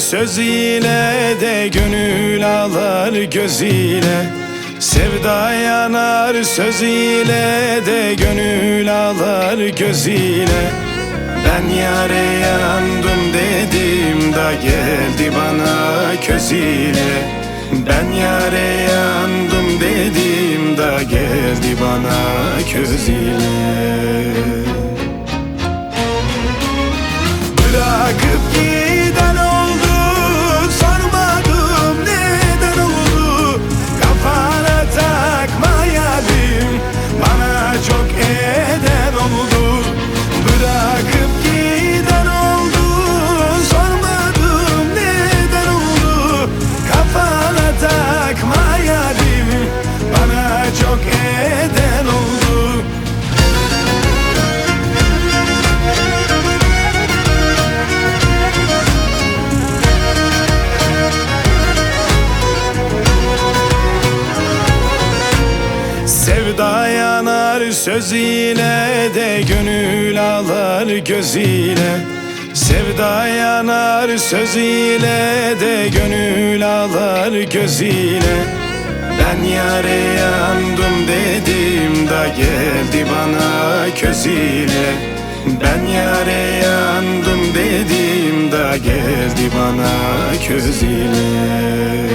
sözüyle de gönül ağlar gözüyle. Sevda yanar sözüyle de gönül ağlar gözüyle. Ben yare yandım dedim da geldi bana közüyle. Ben yare yandım dedim da geldi bana közüyle. Bırakıp giden oldu, sormadım neden oldu. Kafana takmayalım, bana çok eden oldu. Bırakıp giden oldu, sormadım neden oldu. Kafana takmayalım, bana çok eden oldu. Sevda yanar sözüyle de gönül ağlar gözüyle. Sevda yanar sözüyle de gönül ağlar gözüyle. Ben yare yandım dedim da geldi bana közüyle. Ben yare yandım dedim da geldi bana közüyle.